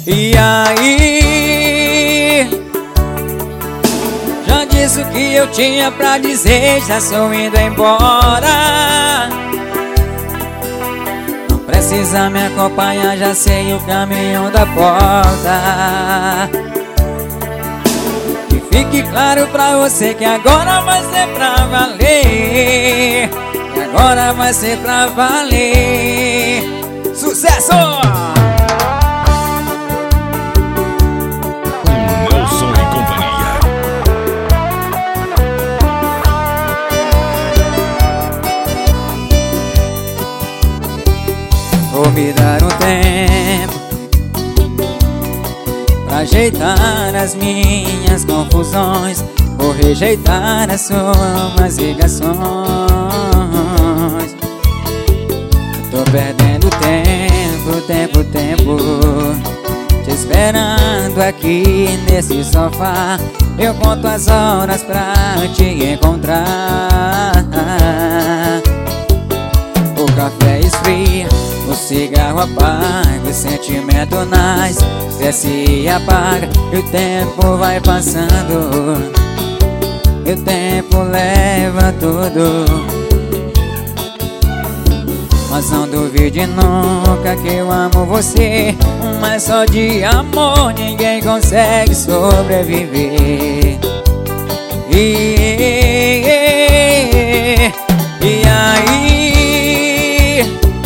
E aí? Já disse o que eu tinha pra dizer, já estou indo embora. Não precisa me acompanhar, já sei o caminho da porta. E fique claro pra você que agora vai ser pra valer. Que agora vai ser pra valer. Sucesso! Nelson e companhia. Vou me dar um tempo pra ajeitar as minhas confusões. Vou rejeitar as suas ligações. Tô perdendo tempo, te esperando aqui nesse sofá. Eu conto as horas pra te encontrar. O café esfria, o cigarro apaga, o sentimento nasce, desce e apaga. E o tempo vai passando, e o tempo leva tudo. Mas não duvide nunca que eu amo você. Mas só de amor ninguém consegue sobreviver. E aí?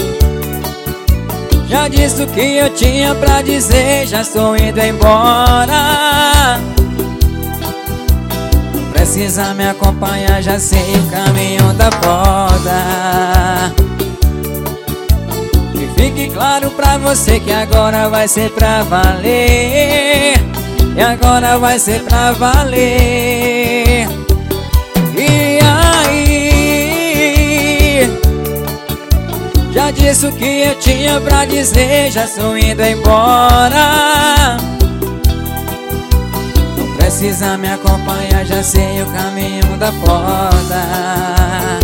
Já disse o que eu tinha pra dizer, já estou indo embora. Não precisa me acompanhar, já sei o caminho da porta. Fique claro pra você que agora vai ser pra valer. E agora vai ser pra valer. E aí? Já disse o que eu tinha pra dizer, já estou indo embora. Não precisa me acompanhar, já sei o caminho da porta.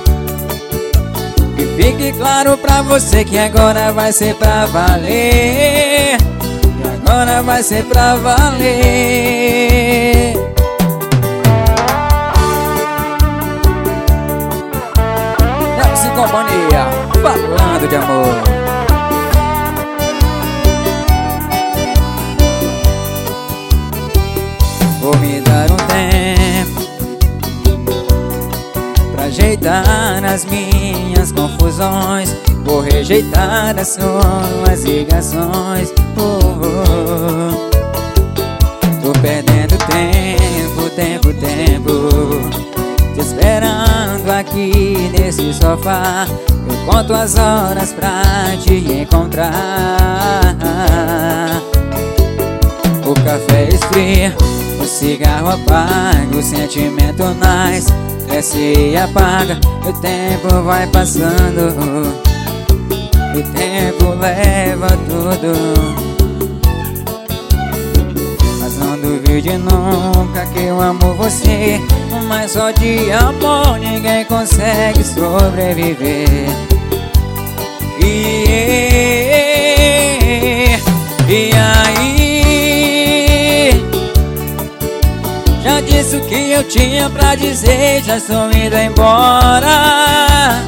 Fique claro pra você que agora vai ser pra valer. E agora vai ser pra valer. Nelson e companhia, falando de amor. Vou me dar um tempo pra ajeitar as minhas confusões. Vou rejeitar as suas ligações. Tô perdendo tempo, te esperando aqui nesse sofá. Eu conto as horas pra te encontrar. O café esfria, o cigarro apaga, o sentimento nasce, desce e apaga. O tempo vai passando, o tempo leva tudo. Mas não duvide nunca que eu amo você. Mas só de amor ninguém consegue sobreviver. E aí? Já disse o que eu tinha pra dizer, já estou indo embora.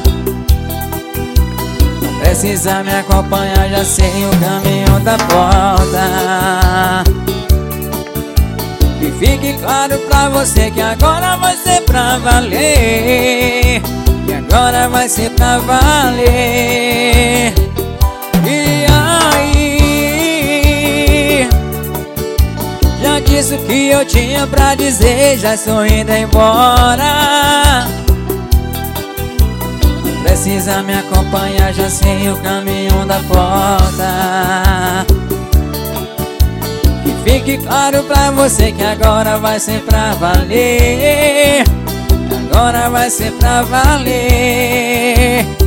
Não precisa me acompanhar, já sei o caminho da porta. E fique claro pra você que agora vai ser pra valer. Que agora vai ser pra valer. E aí? Já disse o que eu tinha pra dizer, já estou indo embora. Não precisa me acompanhar, já sei o caminho da porta. E fique claro pra você que agora vai ser pra valer. Agora vai ser pra valer.